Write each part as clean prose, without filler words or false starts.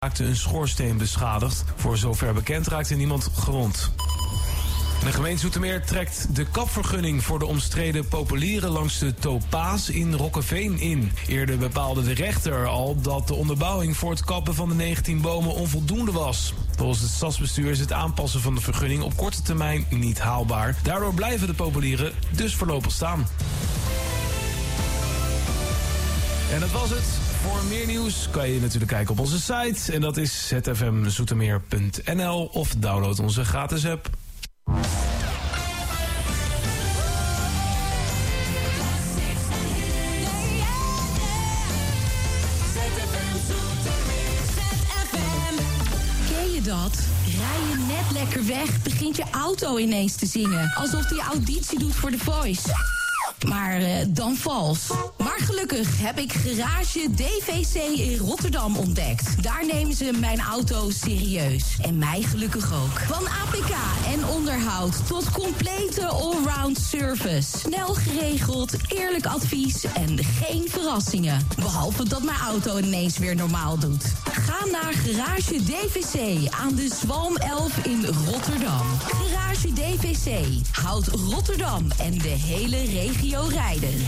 raakte een schoorsteen beschadigd. Voor zover bekend raakte niemand gewond. De gemeente Zoetermeer trekt de kapvergunning voor de omstreden populieren langs de Topaas in Rokkeveen in. Eerder bepaalde de rechter al dat de onderbouwing voor het kappen van de 19 bomen onvoldoende was. Volgens het stadsbestuur is het aanpassen van de vergunning op korte termijn niet haalbaar. Daardoor blijven de populieren dus voorlopig staan. En dat was het. Voor meer nieuws kan je natuurlijk kijken op onze site. En dat is zfmzoetermeer.nl of download onze gratis app. Ken je dat? Rij je net lekker weg, begint je auto ineens te zingen. Alsof die auditie doet voor The Voice. Maar dan vals. Maar gelukkig heb ik Garage DVC in Rotterdam ontdekt. Daar nemen ze mijn auto serieus. En mij gelukkig ook. Van APK en onderhoud tot complete allround service. Snel geregeld, eerlijk advies en geen verrassingen. Behalve dat mijn auto ineens weer normaal doet. Ga naar Garage DVC aan de Zwalm 11 in Rotterdam. Garage DVC houdt Rotterdam en de hele regio rijdend.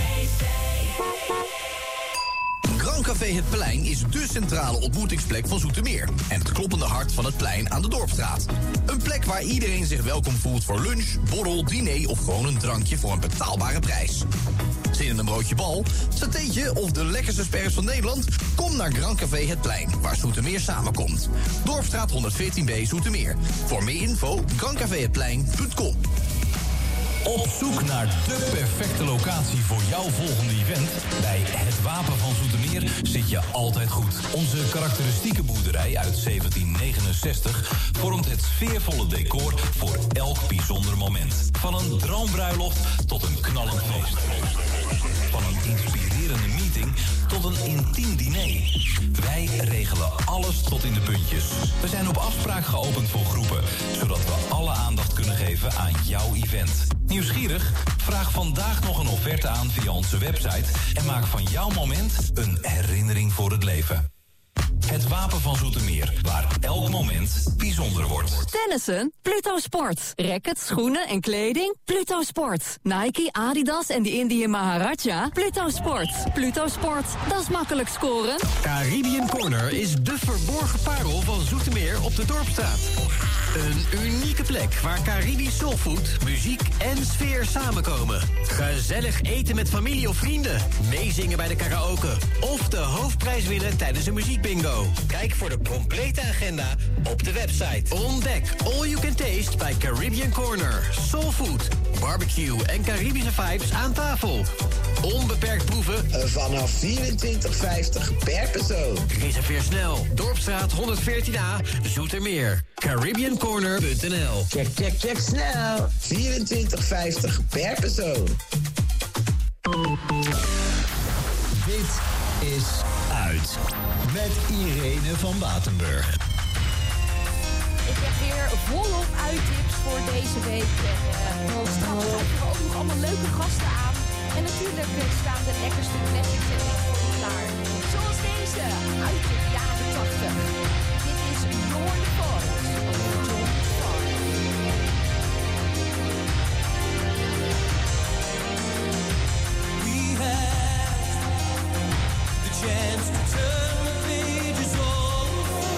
Grand Café Het Plein is dé centrale ontmoetingsplek van Zoetermeer. En het kloppende hart van het plein aan de Dorpstraat. Een plek waar iedereen zich welkom voelt voor lunch, borrel, diner of gewoon een drankje voor een betaalbare prijs. Zin in een broodje bal, satéetje of de lekkerste spers van Nederland? Kom naar Grand Café Het Plein, waar Zoetermeer samenkomt. Dorpstraat 114b Zoetermeer. Voor meer info, grandcafehetplein.com. Op zoek naar de perfecte locatie voor jouw volgende event? Bij Het Wapen van Zoetermeer zit je altijd goed. Onze karakteristieke boerderij uit 1769 vormt het sfeervolle decor voor elk bijzonder moment. Van een droombruiloft tot een knallend feest. Van een inspirerende meeting tot een intiem diner. Wij regelen alles tot in de puntjes. We zijn op afspraak geopend voor groepen, zodat we alle aandacht kunnen geven aan jouw event. Nieuwsgierig? Vraag vandaag nog een offerte aan via onze website en maak van jouw moment een herinnering voor het leven. Het Wapen van Zoetermeer, waar elk moment bijzonder wordt. Tennissen? Pluto Sport. Rackets, schoenen en kleding? Pluto Sport. Nike, Adidas en de Indian Maharaja? Pluto Sport. Pluto Sport, dat is makkelijk scoren. Caribbean Corner is de verborgen parel van Zoetermeer op de Dorpstraat. Een unieke plek waar Caribisch soulfood, muziek en sfeer samenkomen. Gezellig eten met familie of vrienden. Meezingen bij de karaoke. Of de hoofdprijs winnen tijdens een muziekbingo. Kijk voor de complete agenda op de website. Ontdek All You Can Taste bij Caribbean Corner. Soulfood, barbecue en Caribische vibes aan tafel. Onbeperkt proeven vanaf €24,50 per persoon. Reserveer snel. Dorpstraat 114A, Zoetermeer. CaribbeanCorner.nl. Check snel. €24,50 per persoon. Dit is Uit. Met Irene van Batenburg. Ik heb weer volop uittips voor deze week. En straks hebben we ook nog allemaal leuke gasten aan. En natuurlijk staan de lekkerste classics en voor je klaar. Zoals deze, uit de jaren 80. Dit is Your Voice van John Starr. We had the chance to turn the pages over.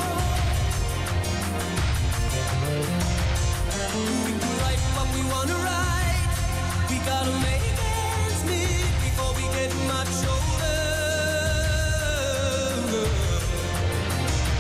We can write what we want to write. We gotta make ends meet before we get much older.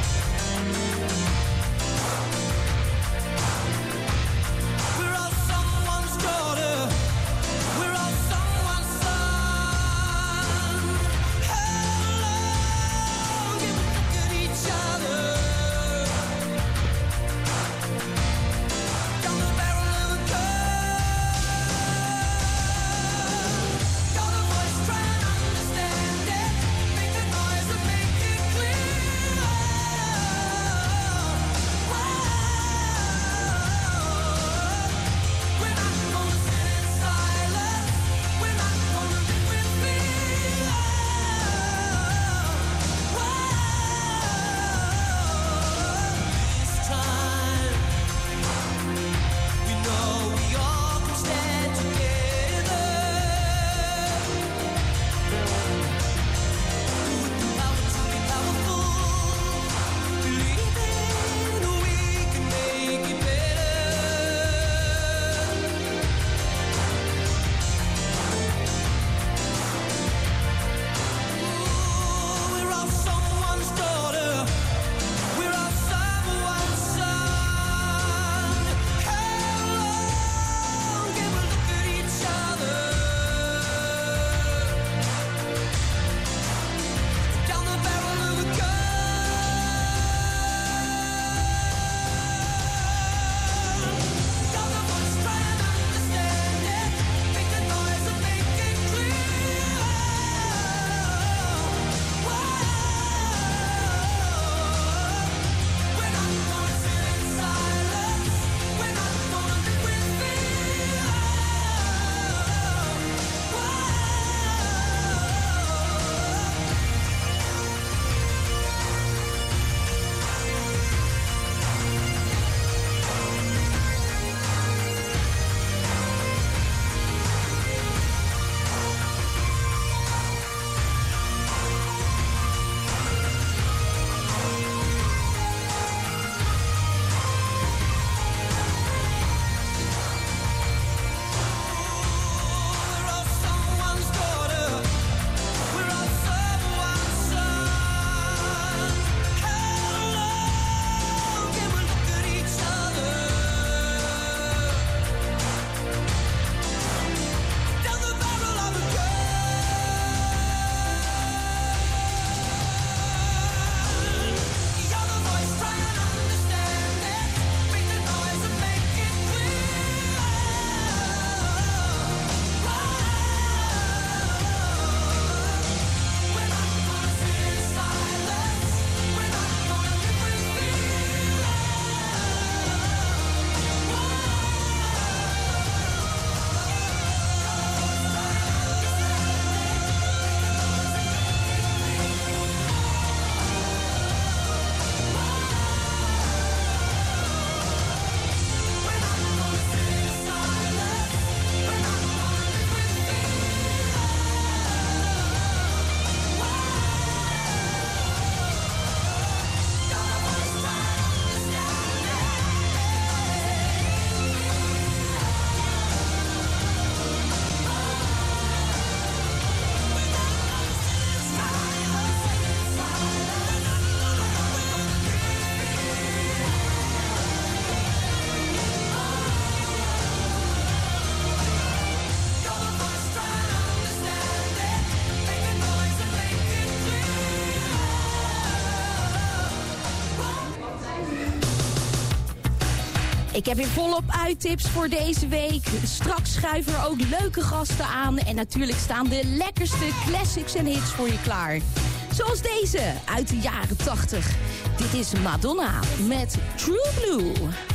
Ik heb weer volop uittips voor deze week. Straks schuiven er ook leuke gasten aan. En natuurlijk staan de lekkerste classics en hits voor je klaar. Zoals deze uit de jaren 80. Dit is Madonna met True Blue.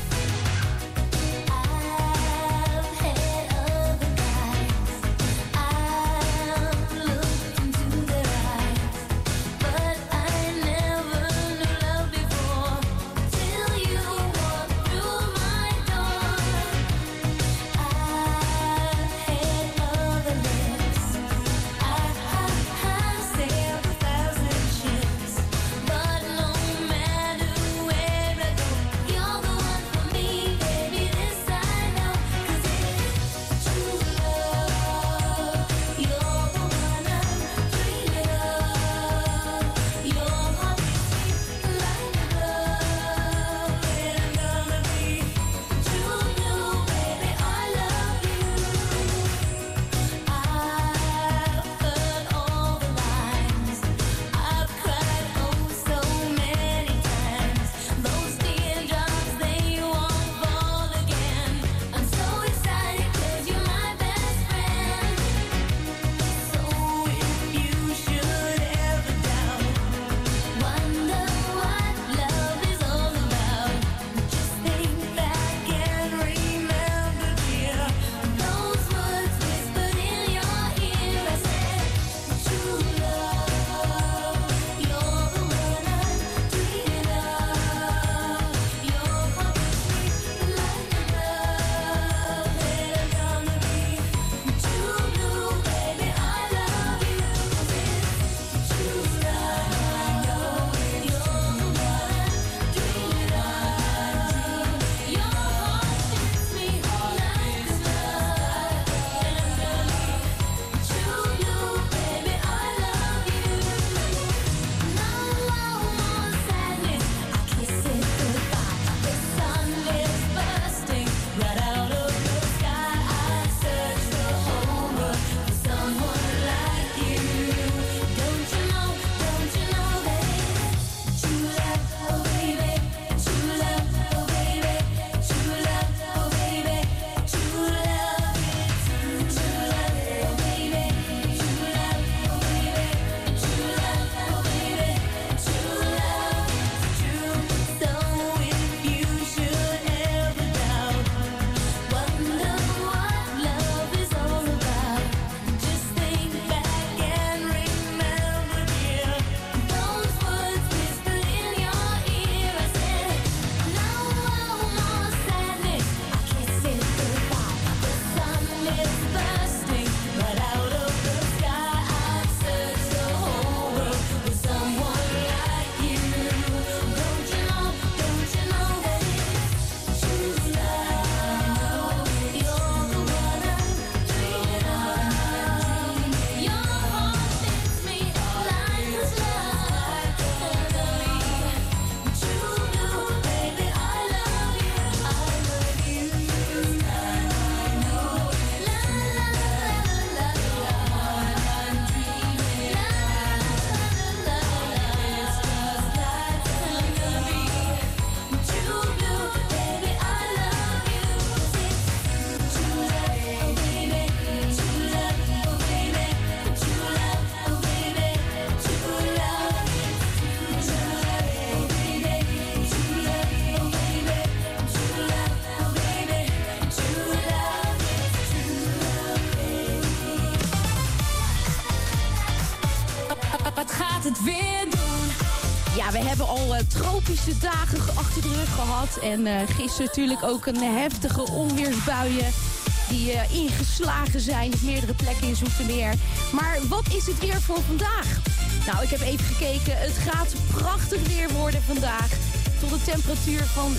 Ja, we hebben al tropische dagen achter de rug gehad. En gisteren natuurlijk ook een heftige onweersbuien die ingeslagen zijn op meerdere plekken in Zoetermeer. Maar wat is het weer voor vandaag? Nou, ik heb even gekeken. Het gaat prachtig weer worden vandaag. Tot een temperatuur van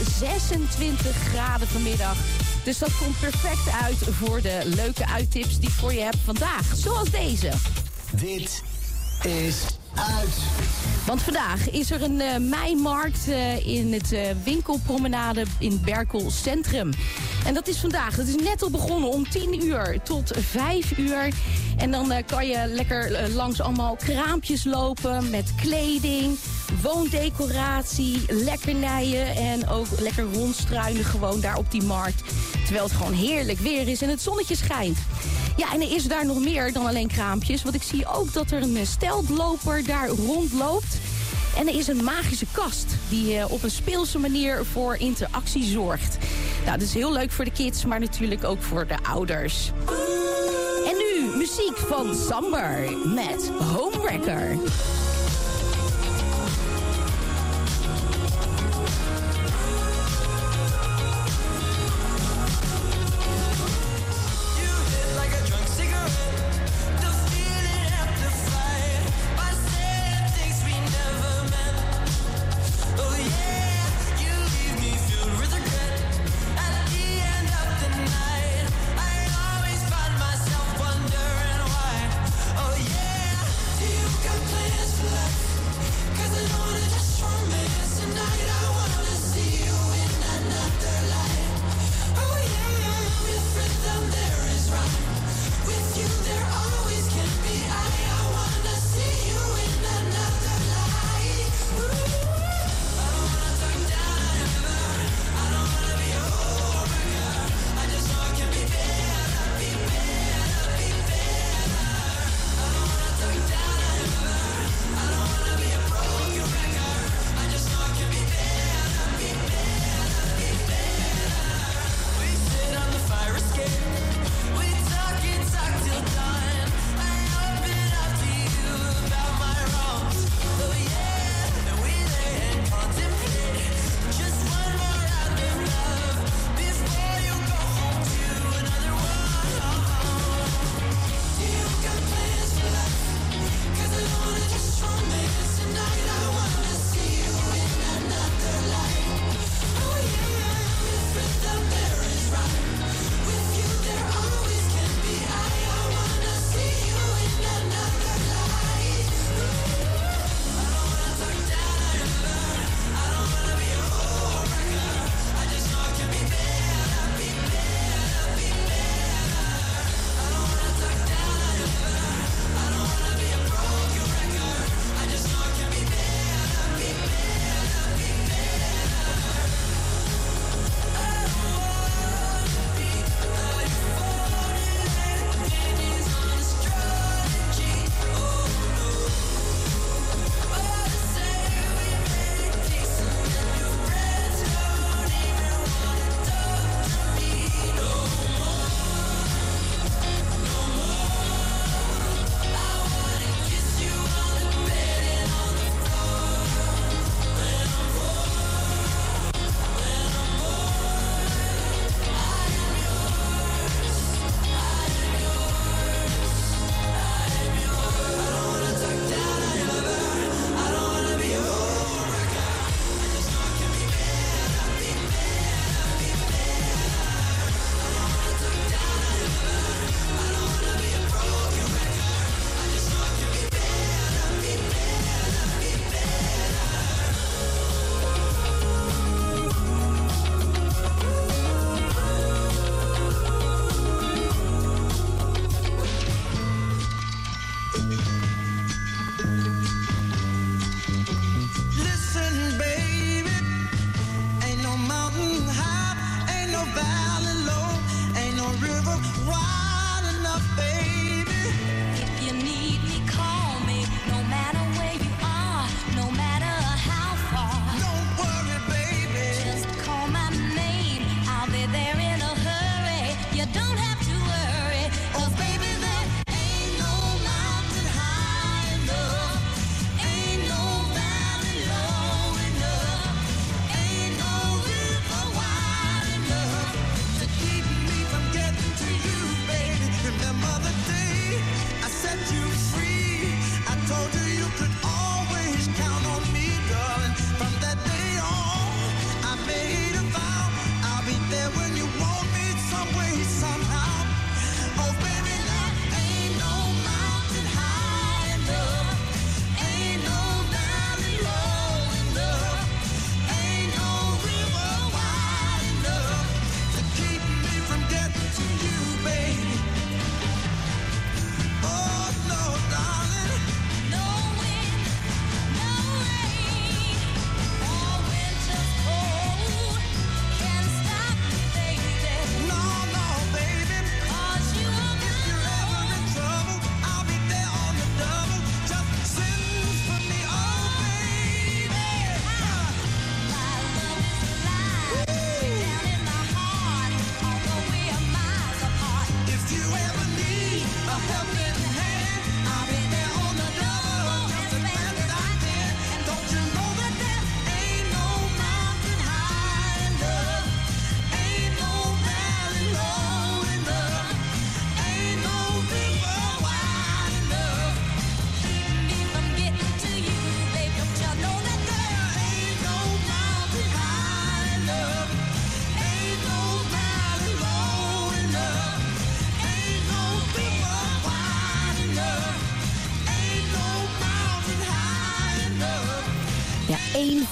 26 graden vanmiddag. Dus dat komt perfect uit voor de leuke uittips die ik voor je heb vandaag. Zoals deze. Dit is uit. Want vandaag is er een meimarkt in het winkelpromenade in Berkel Centrum. En dat is vandaag. Dat is net al begonnen om 10 uur tot 5 uur. En dan kan je lekker langs allemaal kraampjes lopen met kleding, woondecoratie, lekkernijen en ook lekker rondstruinen gewoon daar op die markt. Terwijl het gewoon heerlijk weer is en het zonnetje schijnt. Ja, en er is daar nog meer dan alleen kraampjes. Want ik zie ook dat er een steltloper daar rondloopt. En er is een magische kast die op een speelse manier voor interactie zorgt. Nou, dat is heel leuk voor de kids, maar natuurlijk ook voor de ouders. En nu muziek van Samber met Homewrecker. Plans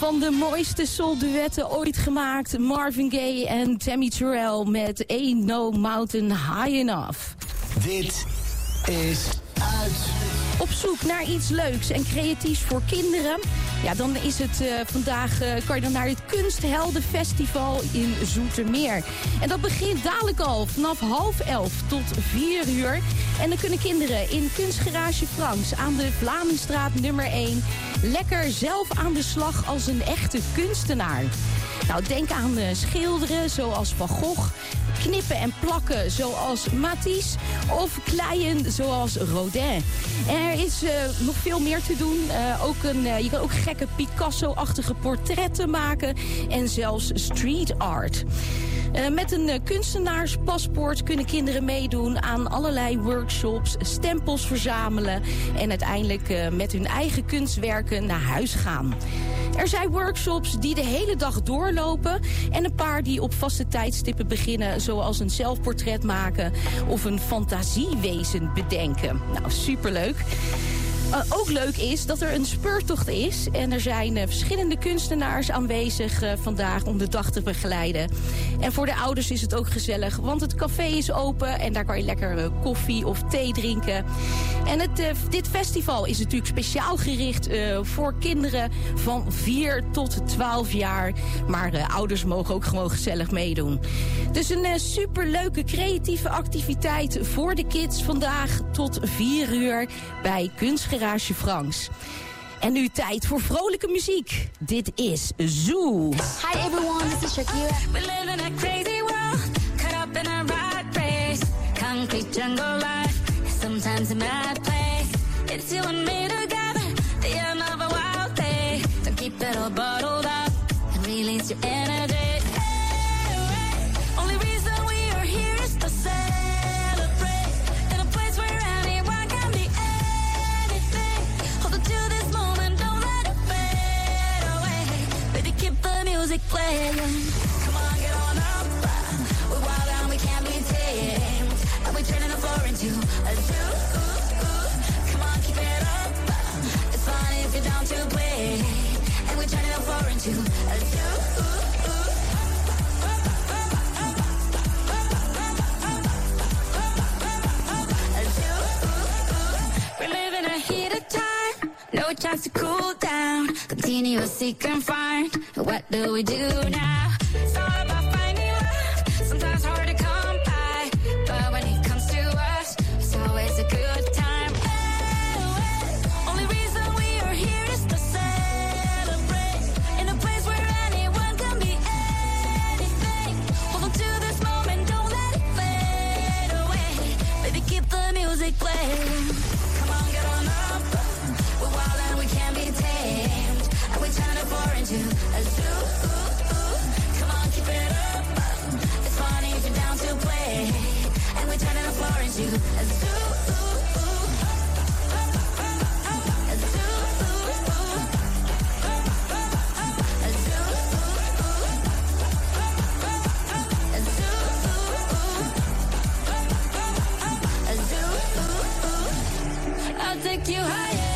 van de mooiste soul-duetten ooit gemaakt. Marvin Gaye en Tammy Terrell met Ain't No Mountain High Enough. Dit is uit. Op zoek naar iets leuks en creatiefs voor kinderen? Ja, dan is het vandaag, kan je dan naar het Kunstheldenfestival in Zoetermeer. En dat begint dadelijk al vanaf 10:30 tot 4 uur. En dan kunnen kinderen in Kunstgarage Franks aan de Vlamingstraat nummer 1... lekker zelf aan de slag als een echte kunstenaar. Nou, denk aan schilderen zoals Van Gogh, knippen en plakken zoals Matisse of kleien zoals Rodin. En er is nog veel meer te doen. Je kan ook gekke Picasso-achtige portretten maken en zelfs street art. Met een kunstenaarspaspoort kunnen kinderen meedoen aan allerlei workshops, stempels verzamelen en uiteindelijk met hun eigen kunstwerken naar huis gaan. Er zijn workshops die de hele dag doorlopen en een paar die op vaste tijdstippen beginnen, zoals een zelfportret maken of een fantasiewezen bedenken. Nou, superleuk. Ook leuk is dat er een speurtocht is. En er zijn verschillende kunstenaars aanwezig vandaag om de dag te begeleiden. En voor de ouders is het ook gezellig, want het café is open en daar kan je lekker koffie of thee drinken. En dit festival is natuurlijk speciaal gericht voor kinderen van 4 tot 12 jaar. Maar ouders mogen ook gewoon gezellig meedoen. Dus een superleuke creatieve activiteit voor de kids vandaag tot 4 uur bij Kunstgarage Franks. En nu tijd voor vrolijke muziek. Dit is Zoo. Hi everyone, this is Shakira. We live in a crazy world, caught up in a rat race. Concrete jungle life, sometimes a mad place. It's you and me together, the end of a wild day. Don't keep it all bottled up and release your energy. Only reason we are here is to celebrate. In a place where anyone can be anything. Hold on to this moment, don't let it fade away. Baby, keep the music playing. Come on, get on up. We're wild and we can't be tamed. And we're turning the floor into a zoo. Come on, keep it up. It's fun if you're down to play. And we're turning the floor into a zoo. No chance to cool down. Continue seek and find. What do we do now? It's all about finding love. Sometimes hard to come by, but when it comes to us, it's always a good time. Only reason we are here is to celebrate. In a place where anyone can be anything. Hold on to this moment, don't let it fade away. Baby, keep the music playing. Come on, get on up. We're wild and we can't be tamed. And we turn the floor into a zoo. Come on, keep it up. It's funny if you're down to play. And we're turning the floor into a zoo. A zoo. A zoo. A zoo. A zoo. I'll take you higher.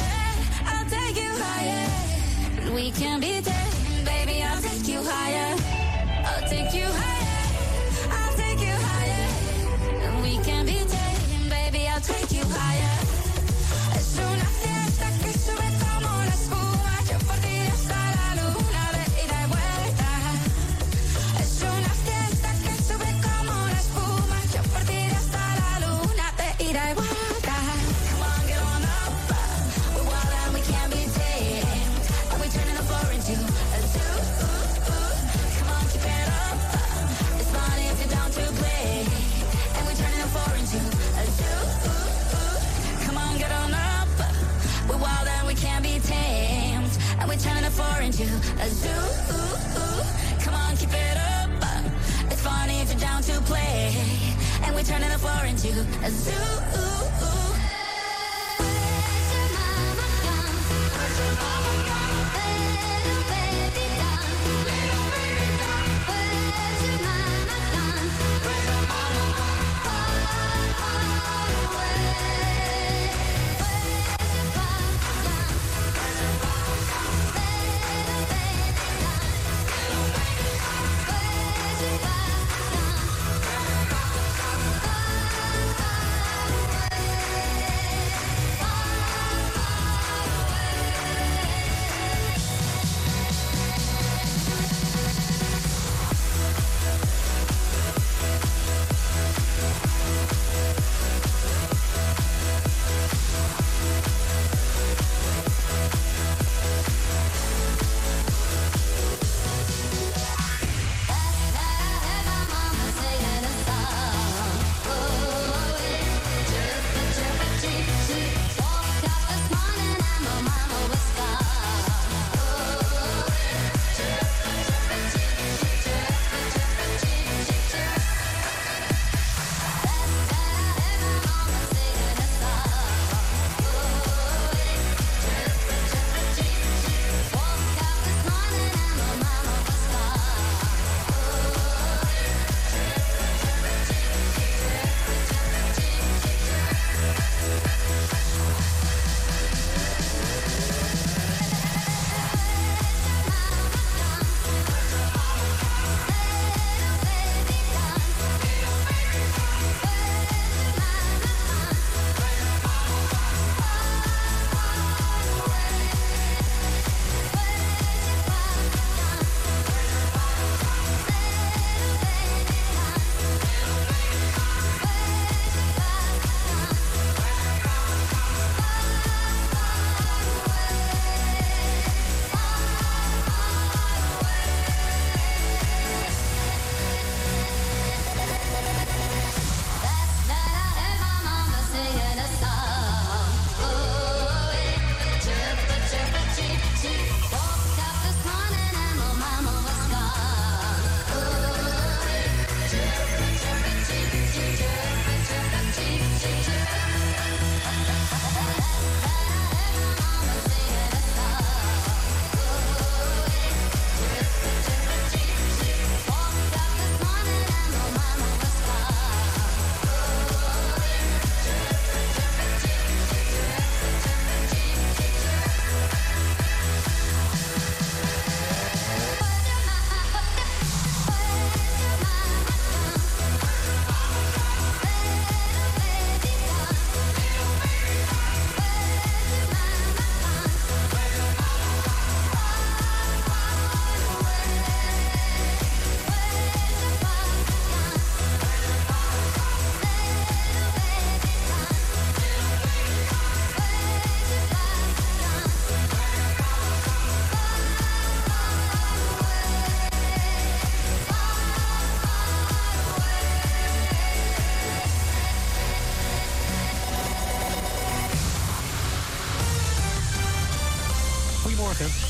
We can be tamed, baby, I'll take you higher. I'll take you higher. I'll take you higher. And we can be tamed, baby, I'll take you higher. Es una fiesta que sube como la espuma. Yo por ti hasta la luna de ida y vuelta. Es una fiesta que sube como la espuma. Yo por ti hasta la luna de ida y vuelta. Come on, get on up. We're wild and we can't be tamed. Turning the floor into a zoo. Come on, keep it up. It's funny if you're down to play. And we're turning the floor into a zoo. Come on, get on up. We're wild and we can't be tamed. And we're turning the floor into a zoo. Come on, keep it up. It's funny if you're down to play. And we're turning the floor into a zoo.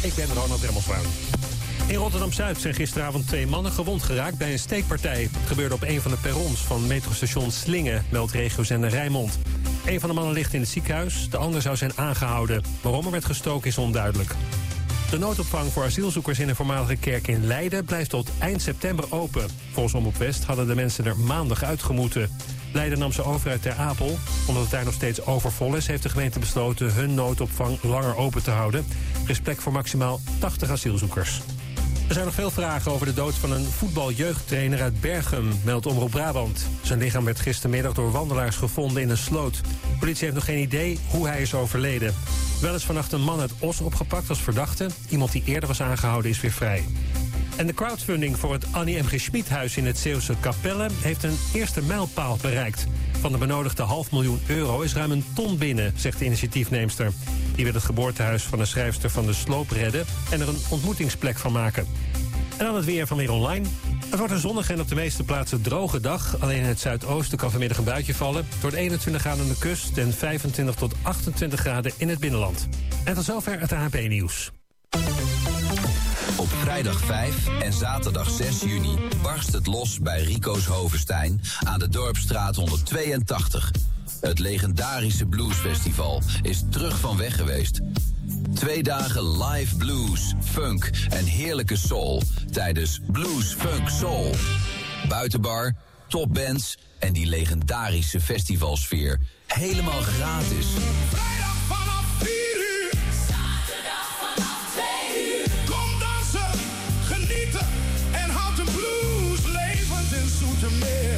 Ik ben Ronald Remmelswaan. In Rotterdam-Zuid zijn gisteravond 2 mannen gewond geraakt bij een steekpartij. Het gebeurde op een van de perrons van metrostation Slingen, meldt regiozender Rijnmond. Een van de mannen ligt in het ziekenhuis, de ander zou zijn aangehouden. Waarom er werd gestoken is onduidelijk. De noodopvang voor asielzoekers in een voormalige kerk in Leiden blijft tot eind september open. Volgens Omroep West hadden de mensen er maandag uitgemoeten. Leiden nam ze over uit Ter Apel. Omdat het daar nog steeds overvol is, heeft de gemeente besloten hun noodopvang langer open te houden. Er is plek voor maximaal 80 asielzoekers. Er zijn nog veel vragen over de dood van een voetbaljeugdtrainer uit Berchem, meldt Omroep Brabant. Zijn lichaam werd gistermiddag door wandelaars gevonden in een sloot. De politie heeft nog geen idee hoe hij is overleden. Wel is vannacht een man uit Os opgepakt als verdachte. Iemand die eerder was aangehouden is weer vrij. En de crowdfunding voor het Annie M. G. Schmid-huis in het Zeeuwse Capelle heeft een eerste mijlpaal bereikt. Van de benodigde €500.000 is ruim 1 ton binnen, zegt de initiatiefneemster. Die wil het geboortehuis van de schrijfster van De Sloop redden en er een ontmoetingsplek van maken. En dan het weer van Weer Online. Het wordt een zonnige en op de meeste plaatsen droge dag. Alleen in het zuidoosten kan vanmiddag een buitje vallen. Het wordt 21 graden aan de kust en 25 tot 28 graden in het binnenland. En tot zover het ANP-nieuws. Op vrijdag 5 en zaterdag 6 juni barst het los bij Rico's Hovenstein aan de Dorpsstraat 182. Het legendarische bluesfestival is terug van weg geweest. 2 dagen live blues, funk en heerlijke soul tijdens Blues Funk Soul. Buitenbar, topbands en die legendarische festivalsfeer. Helemaal gratis. Vrijdag vanaf 4 uur. Zaterdag vanaf 2 uur. Kom dansen, genieten en houd de blues levend in Zoetermeer.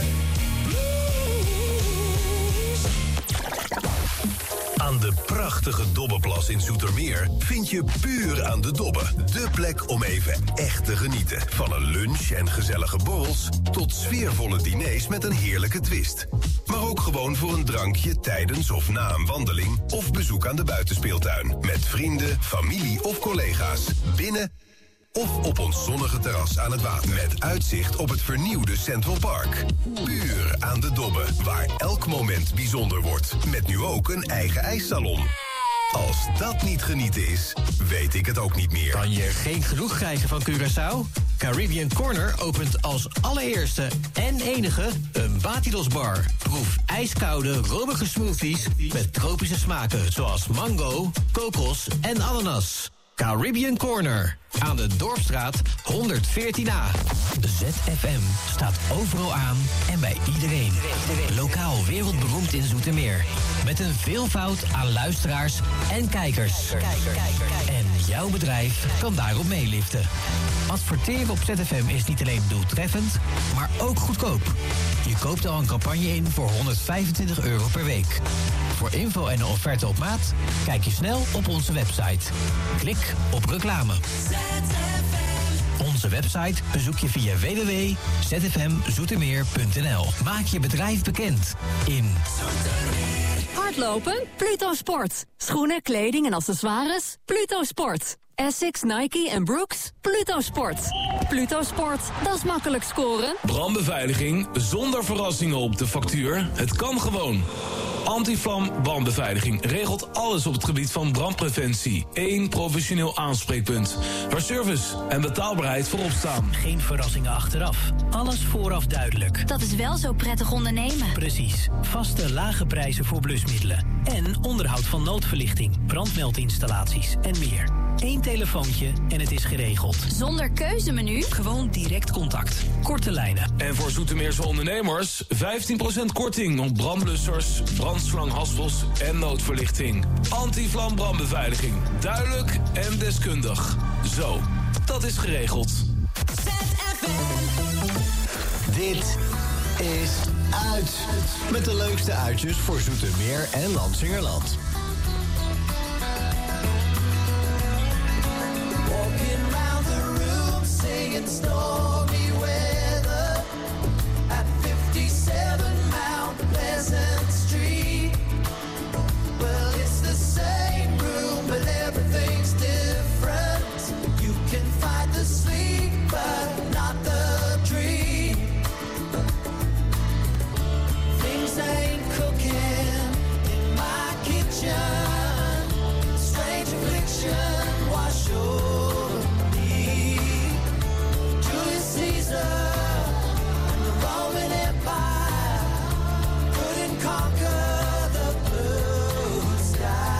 Aan de prachtige Dobbeplas in Zoetermeer vind je Puur aan de Dobbe. De plek om even echt te genieten. Van een lunch en gezellige borrels tot sfeervolle diners met een heerlijke twist. Maar ook gewoon voor een drankje tijdens of na een wandeling of bezoek aan de buitenspeeltuin. Met vrienden, familie of collega's. Binnen of op ons zonnige terras aan het water. Met uitzicht op het vernieuwde Central Park. Puur aan de Dobbe, waar elk moment bijzonder wordt. Met nu ook een eigen ijssalon. Als dat niet genieten is, weet ik het ook niet meer. Kan je geen genoeg krijgen van Curaçao? Caribbean Corner opent als allereerste en enige een Batidos bar. Proef ijskoude, romige smoothies met tropische smaken zoals mango, kokos en ananas. Caribbean Corner, aan de Dorpsstraat 114A. ZFM staat overal aan en bij iedereen. Lokaal wereldberoemd in Zoetermeer. Met een veelvoud aan luisteraars en kijkers. En jouw bedrijf kan daarop meeliften. Adverteren op ZFM is niet alleen doeltreffend, maar ook goedkoop. Je koopt al een campagne in voor €125 per week. Voor info en een offerte op maat, kijk je snel op onze website. Klik op reclame. Onze website bezoek je via www.zfmzoetermeer.nl. Maak je bedrijf bekend in Hardlopen? Pluto Sport. Schoenen, kleding en accessoires? Pluto Sport. Essex, Nike en Brooks? Pluto Sport. Pluto Sport, dat is makkelijk scoren. Brandbeveiliging zonder verrassingen op de factuur. Het kan gewoon. Antivlam brandbeveiliging regelt alles op het gebied van brandpreventie. 1 professioneel aanspreekpunt. Waar service en betaalbaarheid voorop staan. Geen verrassingen achteraf. Alles vooraf duidelijk. Dat is wel zo prettig ondernemen. Precies. Vaste lage prijzen voor blusmiddelen. En onderhoud van noodverlichting, brandmeldinstallaties en meer. 1 telefoontje en het is geregeld. Zonder keuzemenu? Gewoon direct contact. Korte lijnen. En voor Zoetermeerse ondernemers 15% korting op brandblussers, brandslanghaspels en noodverlichting. Antivlam brandbeveiliging. Duidelijk en deskundig. Zo, dat is geregeld. Dit is Uit. Met de leukste uitjes voor Zoetermeer en Lansingerland. Walking round the room, singing stormy weather at 57 Mount Pleasant Street. Well, it's the same room, but everything's different. You can find the sleep, but not the dream. Things ain't cooking in my kitchen. desert and the Roman Empire couldn't conquer the blue sky.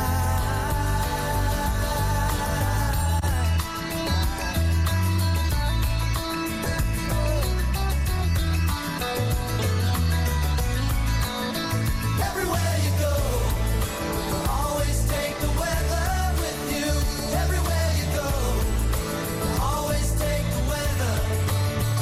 Everywhere you go, always take the weather with you. Everywhere you go, always take the weather.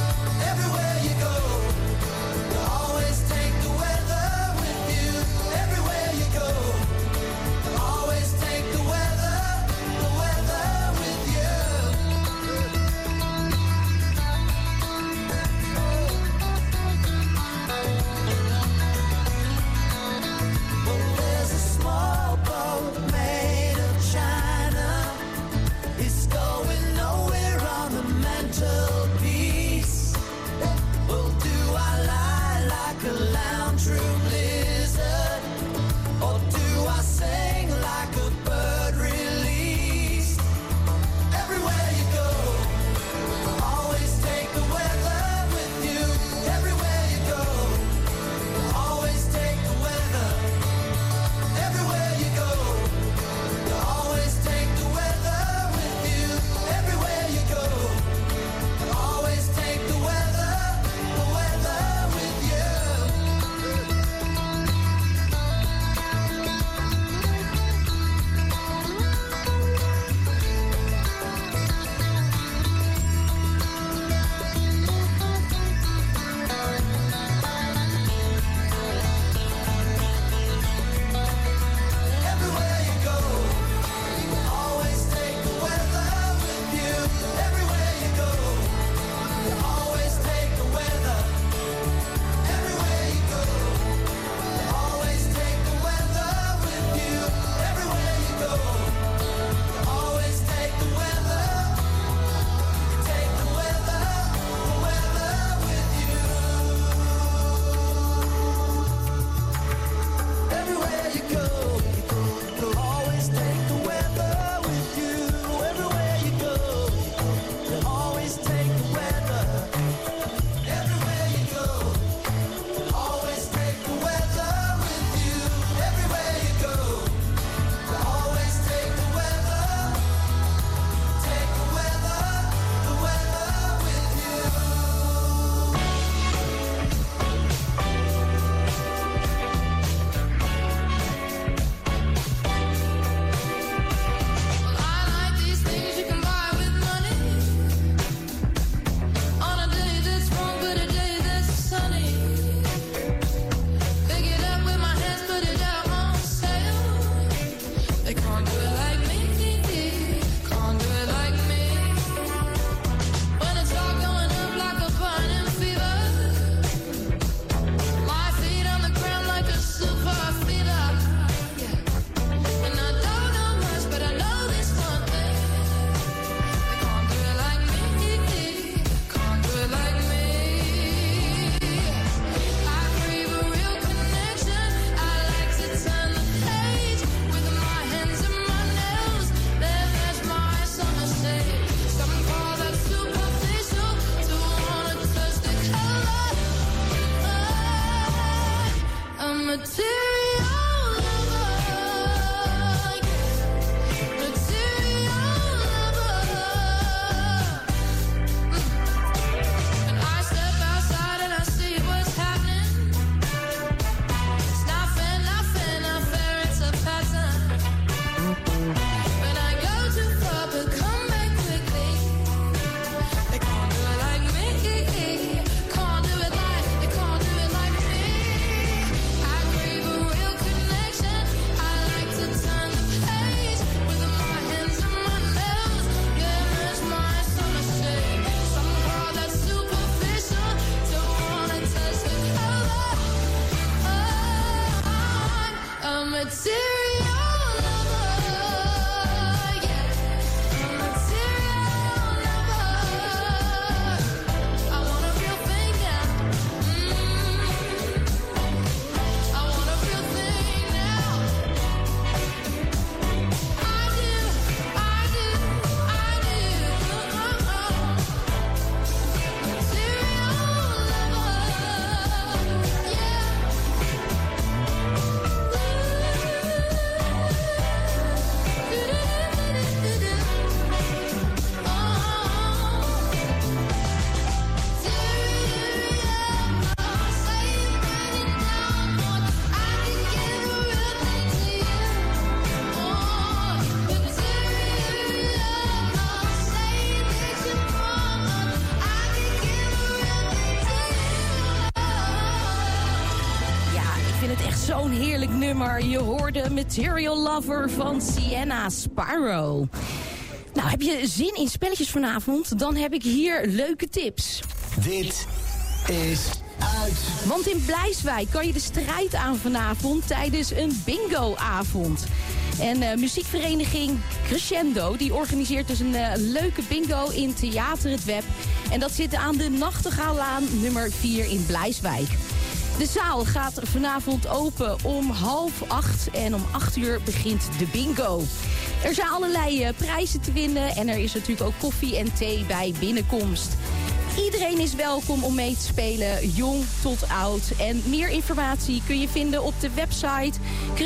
zo'n heerlijk nummer. Je hoorde Material Lover van Sienna Sparrow. Nou, heb je zin in spelletjes vanavond? Dan heb ik hier leuke tips. Dit is uit. Want in Blijswijk kan je de strijd aan vanavond tijdens een bingo-avond. En muziekvereniging Crescendo die organiseert dus een leuke bingo in Theater Het Web. En dat zit aan de Nachtegaallaan nummer 4 in Blijswijk. De zaal gaat vanavond open om 7:30 en om 8:00 begint de bingo. Er zijn allerlei prijzen te winnen en er is natuurlijk ook koffie en thee bij binnenkomst. Iedereen is welkom om mee te spelen, jong tot oud. En meer informatie kun je vinden op de website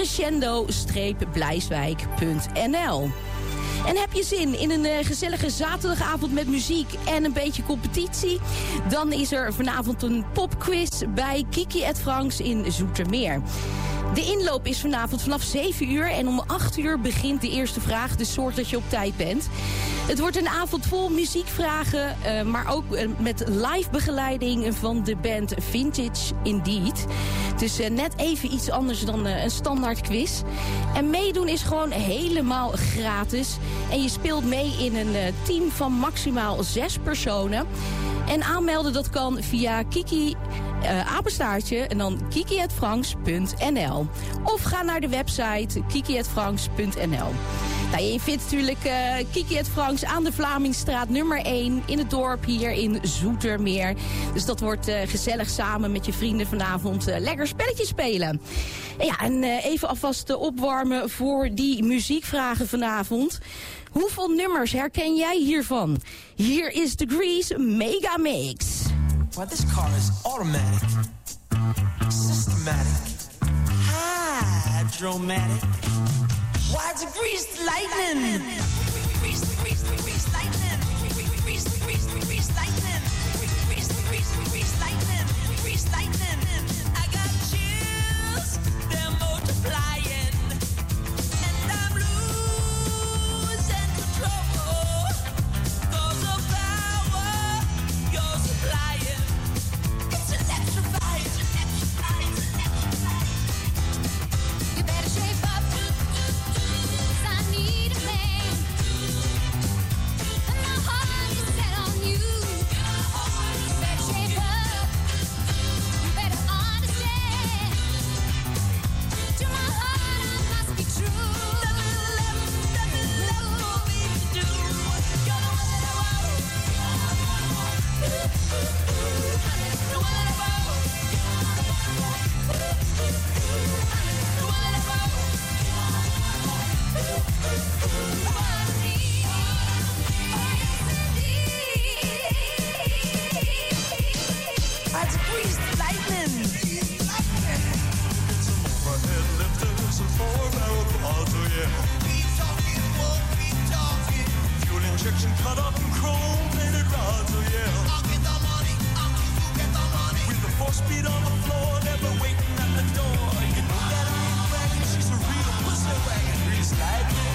crescendo-blijswijk.nl. En heb je zin in een gezellige zaterdagavond met muziek en een beetje competitie? Dan is er vanavond een popquiz bij Kiki & Franks in Zoetermeer. De inloop is vanavond vanaf 7:00 en om 8:00 begint de eerste vraag. Dus zorg dat je op tijd bent. Het wordt een avond vol muziekvragen, maar ook met live begeleiding van de band Vintage Indeed. Dus net even iets anders dan een standaard quiz. En meedoen is gewoon helemaal gratis. En je speelt mee in een team van maximaal 6 personen. En aanmelden dat kan via Kiki apenstaartje en dan kiki@franks.nl. Of ga naar de website kiki@franks.nl. Nou, je vindt natuurlijk Kiki & Franks aan de Vlamingstraat nummer 1 in het dorp hier in Zoetermeer. Dus dat wordt gezellig samen met je vrienden vanavond lekker spelletjes spelen. En ja, en even alvast opwarmen voor die muziekvragen vanavond. Hoeveel nummers herken jij hiervan? Hier is de Grease Mega Mix. Well, this car is automatic, systematic, hydromatic. Why, it's a greased lightning. Greased lightning. Greased lightning. Greased lightning. Greased lightning. I got chills, they're multiplying, and I'm losing control. Cause of power you're supplying. It's electrifying. You better shape up. I need a man, and my heart is set on you. You better shape up, you better understand. To my heart I must be true. Nothing left for me to do. You're the one that I want. The one that I want. The one that I want. That's greased lightning. Some overhead lifters and 4-barrel quads, oh yeah. Keep talking, won't keep talking. Fuel injection cut up in chrome-plated rods, oh yeah. I'll get the money, you get the money. With the 4-speed on the floor, never waiting at the door. You know that I ain't bragging, she's a real pussy wagon. Greased lightning.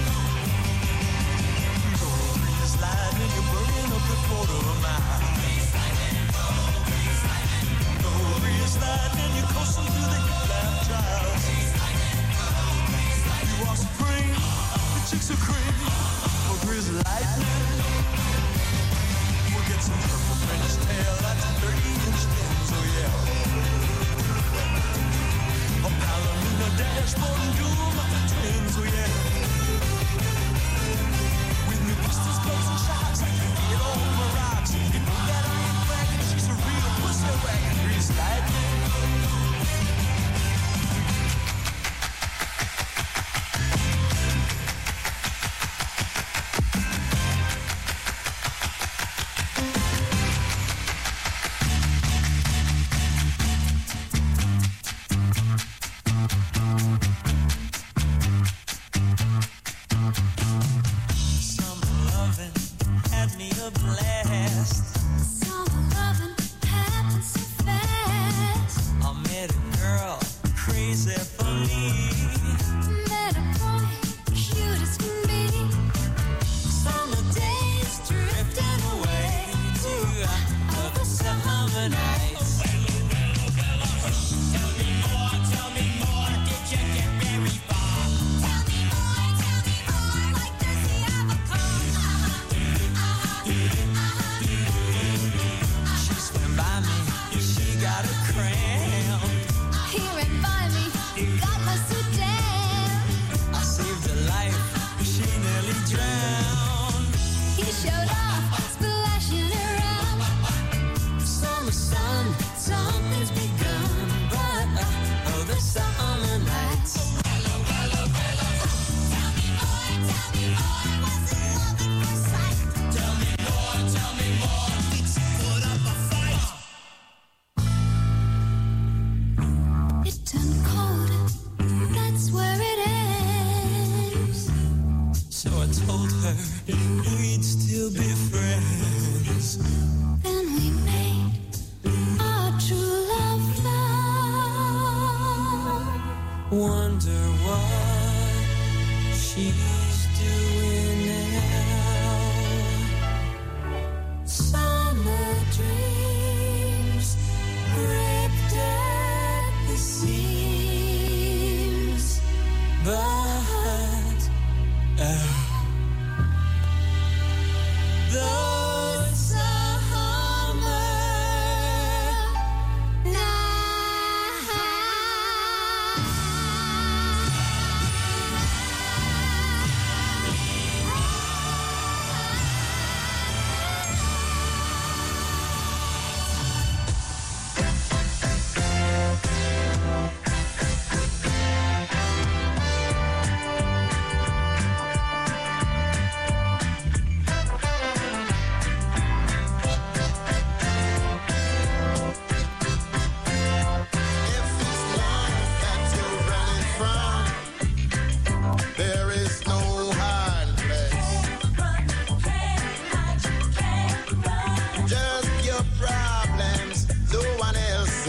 Greased lightning, you're burning up the quarter of a mile. Greased lightning, you're coasting through the hip-lap trials. You are supreme, the chicks are cream. For greased lightning, we'll get some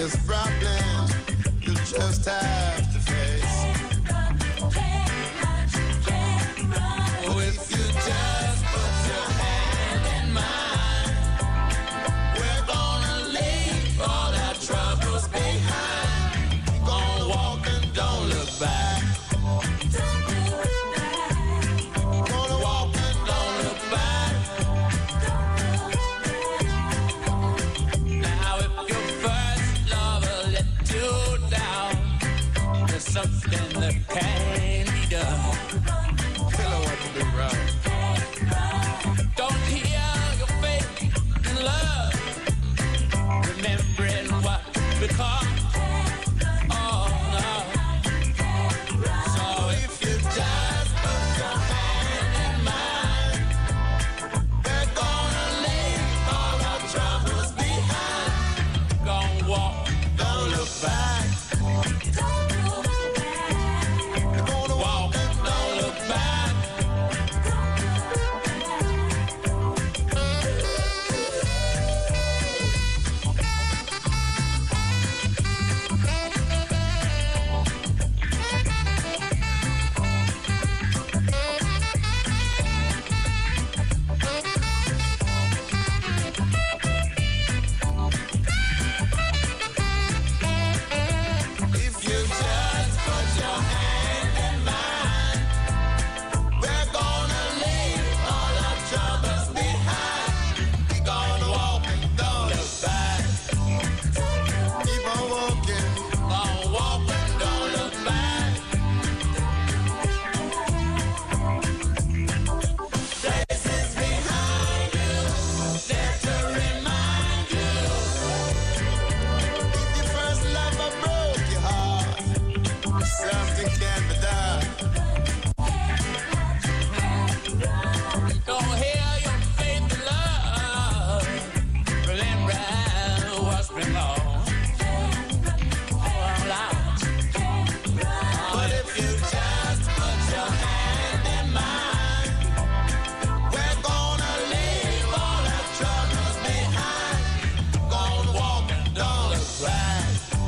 biggest problem you just have to face. Oh, if you just put your hand in mine, we're gonna leave all our troubles behind. Gonna walk and don't look back. Gonna walk and don't look back. Now if your first lover let you down, there's something that can't be done. Tell her what to do, right? Don't hear your faith in love, remembering what become. Oh no. So if you just put your hand in mine, we're gonna leave all our troubles behind. Gonna walk, don't look back. You're gonna walk and don't look back. If you just put your hand in mine, we're gonna leave all our troubles behind. We're gonna walk and don't look back. Keep on walking, gonna walk and don't look back. Places behind you, there to remind you. If your first lover broke your heart, something can be done. Don't hear your faith in love, remember what's been lost. But if you just put your hand in mine, we're gonna leave all our troubles behind. Gonna walk and don't look back.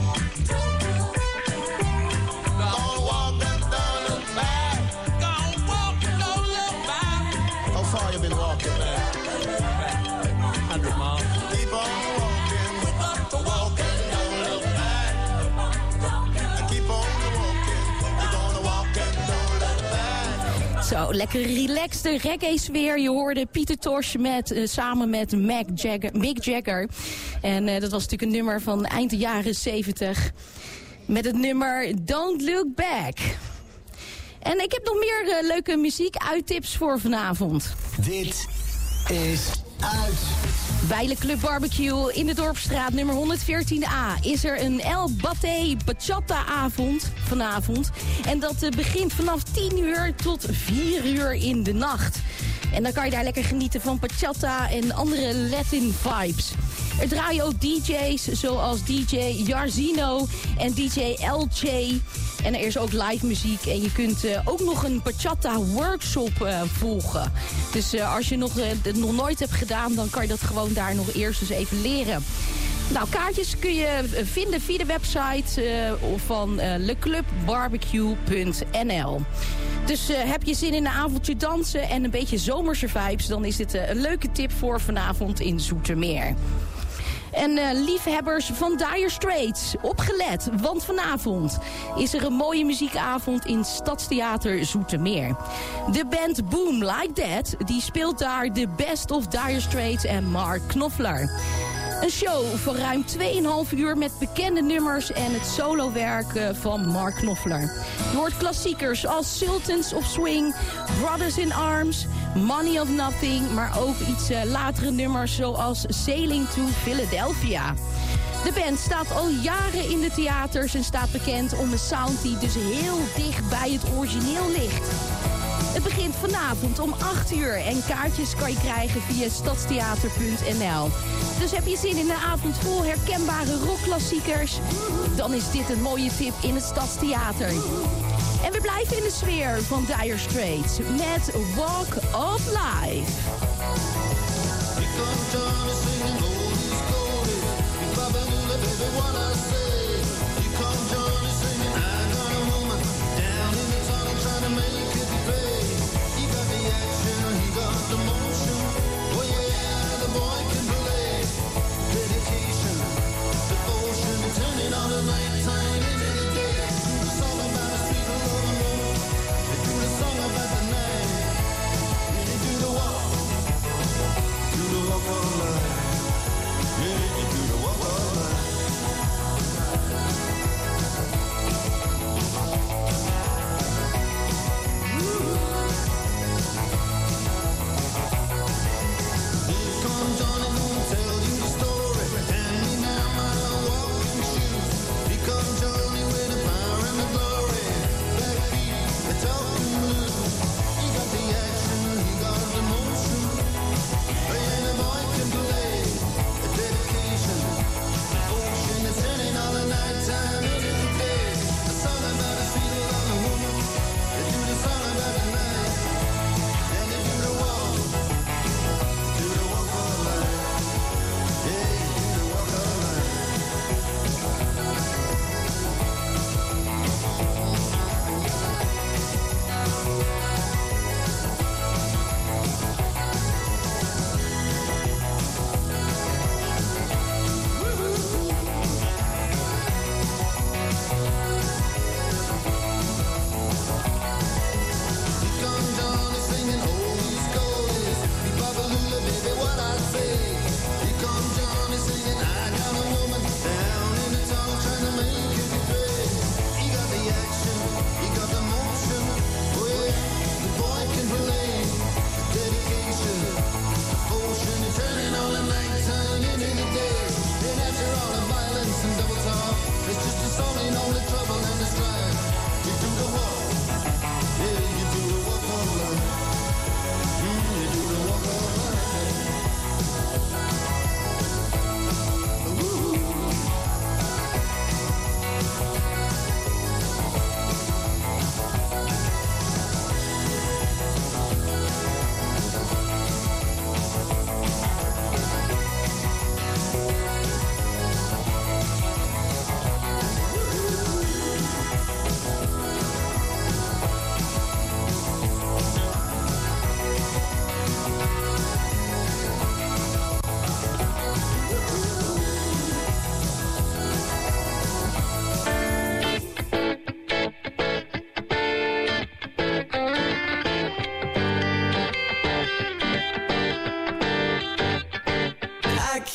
Gonna walk and don't look back. Gonna walk and don't look back. How far you been walking, man? 100 miles. Keep on walking. We're up to walk and don't look back. Keep on walking. You're gonna walk and don't look back. Zo, lekker relaxte reggae-sfeer. Je hoorde Pieter Tosh samen met Mick Jagger. En dat was natuurlijk een nummer van eind de jaren 70. Met het nummer Don't Look Back. En ik heb nog meer leuke muziek-uittips voor vanavond. Dit is Uit. Bij de Club Barbecue in de Dorpsstraat nummer 114A is er een El Baté Bachata avond vanavond. En dat begint vanaf 10 uur tot 4 uur in de nacht. En dan kan je daar lekker genieten van bachata en andere Latin vibes. Er draaien ook DJ's zoals DJ Jarzino en DJ LJ. En er is ook live muziek en je kunt ook nog een bachata workshop volgen. Dus als je het nog nooit hebt gedaan, dan kan je dat gewoon daar nog eerst eens even leren. Nou, kaartjes kun je vinden via de website van leclubbarbecue.nl. Dus heb je zin in een avondje dansen en een beetje zomerse vibes, dan is dit een leuke tip voor vanavond in Zoetermeer. En liefhebbers van Dire Straits, opgelet, want vanavond is er een mooie muziekavond in Stadstheater Zoetermeer. De band Boom Like That, die speelt daar de Best of Dire Straits en Mark Knopfler. Een show van ruim 2,5 uur met bekende nummers en het solowerk van Mark Knopfler. Je hoort klassiekers als Sultans of Swing, Brothers in Arms, Money of Nothing, maar ook iets latere nummers zoals Sailing to Philadelphia. De band staat al jaren in de theaters en staat bekend om een sound die dus heel dicht bij het origineel ligt. Het begint vanavond om 8 uur en kaartjes kan je krijgen via stadstheater.nl. Dus heb je zin in een avond vol herkenbare rockklassiekers? Dan is dit een mooie tip in het Stadstheater. En we blijven in de sfeer van Dire Straits met Walk of Life. Come Johnny singing, gold is gold. Baba Lula, baby, what I say.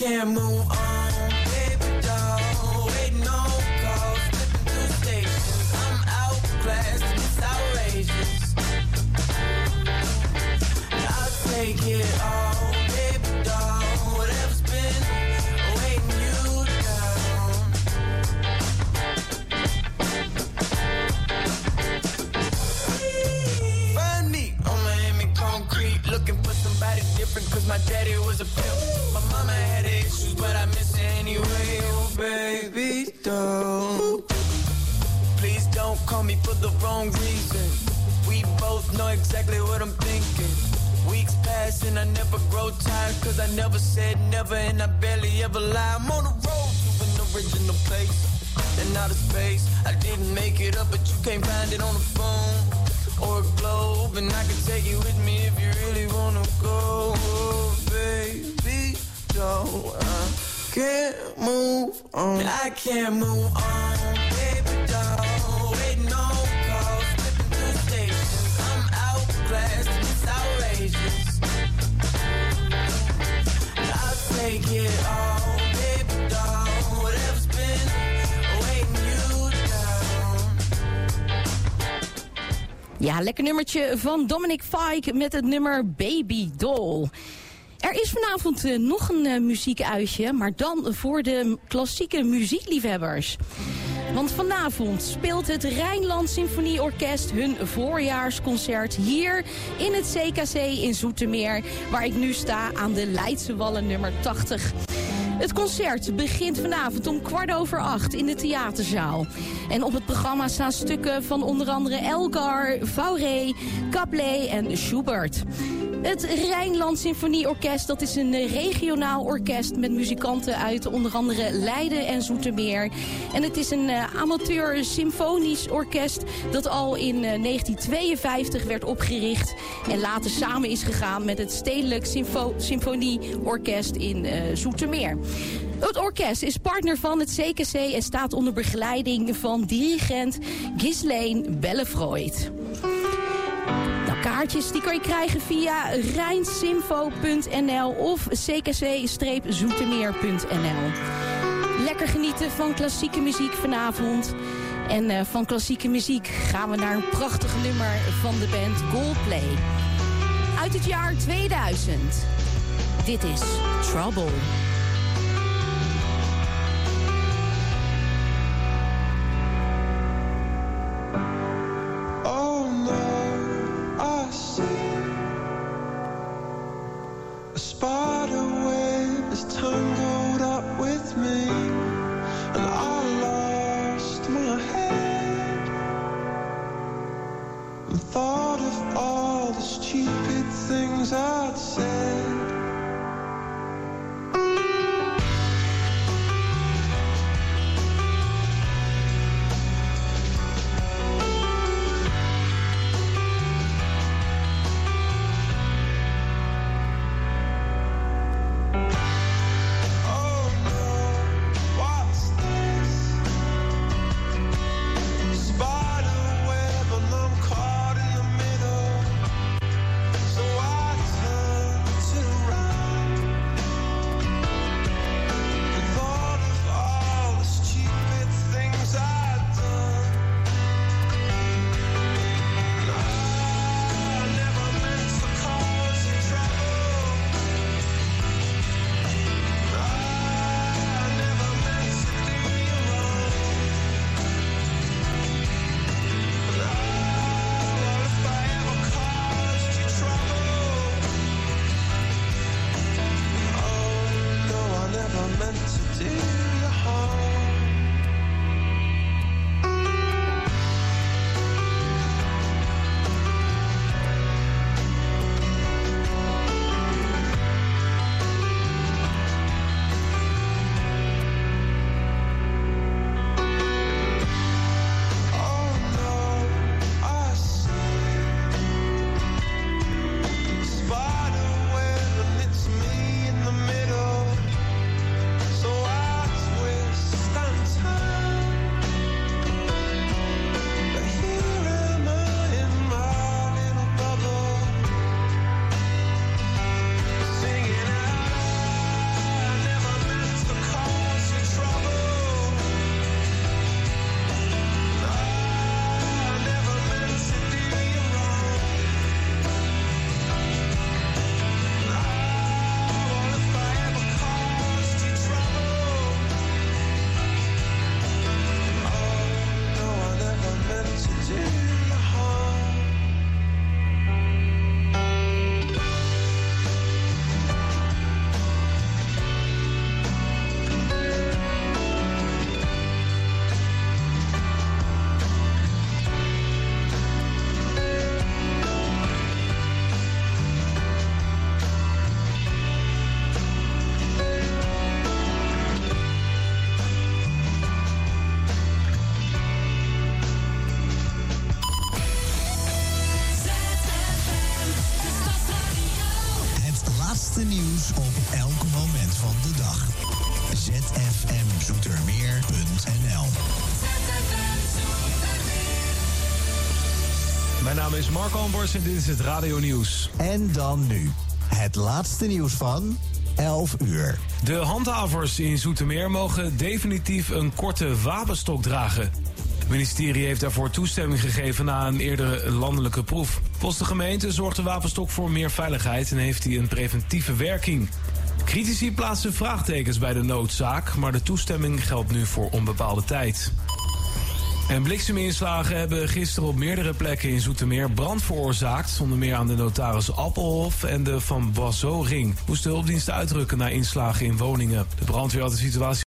can't move on, baby doll. Waiting on calls, flipping through stations. I'm outclassed and it's outrageous. I'll take it all, baby doll. Whatever's been weighing you down. Find me on Miami concrete, looking for somebody different, cause my daddy was a pimp. My mama had issues, but I miss her anyway. Oh, baby, don't. Please don't call me for the wrong reason. We both know exactly what I'm thinking. Weeks pass and I never grow tired, cause I never said never and I barely ever lie. I'm on the road to an original place and out of space. I didn't make it up, but you can't find it on the phone or a globe, and I can take you with me if you really wanna go. Oh, baby, no, I can't move on. I can't move on, baby doll. Waiting on calls, flipping through stations. I'm outclassed and it's outrageous. I'll take it all, baby doll. Whatever's been weighing you down. Ja, lekker nummertje van Dominic Fike met het nummer Baby Doll. Er is vanavond nog een muziekuitje, maar dan voor de klassieke muziekliefhebbers. Want vanavond speelt het Rijnland Symfonieorkest hun voorjaarsconcert hier in het CKC in Zoetermeer, waar ik nu sta aan de Leidse Wallen nummer 80. Het concert begint vanavond om 7:15 in de theaterzaal. En op het programma staan stukken van onder andere Elgar, Fauré, Caplet en Schubert. Het Rijnland Symfonieorkest, dat is een regionaal orkest met muzikanten uit onder andere Leiden en Zoetermeer. En het is een amateur symfonisch orkest dat al in 1952 werd opgericht en later samen is gegaan met het Stedelijk Symfonieorkest in Zoetermeer. Het orkest is partner van het CKC en staat onder begeleiding van dirigent Ghislaine Bellefroid. Kaartjes die kan je krijgen via rijnsimfo.nl of ckc-zoetermeer.nl. Lekker genieten van klassieke muziek vanavond. En van klassieke muziek gaan we naar een prachtig nummer van de band Coldplay. Uit het jaar 2000. Dit is Trouble. Spider web is tangled up with me, and I lost my head and thought of all the stupid things I'd said. Mijn naam is Mark Ambers en dit is het Radio Nieuws. En dan nu, het laatste nieuws van 11 uur. De handhavers in Zoetermeer mogen definitief een korte wapenstok dragen. Het ministerie heeft daarvoor toestemming gegeven na een eerdere landelijke proef. Volgens de gemeente zorgt de wapenstok voor meer veiligheid en heeft hij een preventieve werking. Critici plaatsen vraagtekens bij de noodzaak, maar de toestemming geldt nu voor onbepaalde tijd. En blikseminslagen hebben gisteren op meerdere plekken in Zoetermeer brand veroorzaakt. Onder meer aan de notaris Appelhof en de Van Boisseau-ring. Moesten hulpdiensten uitrukken naar inslagen in woningen. De brandweer had de situatie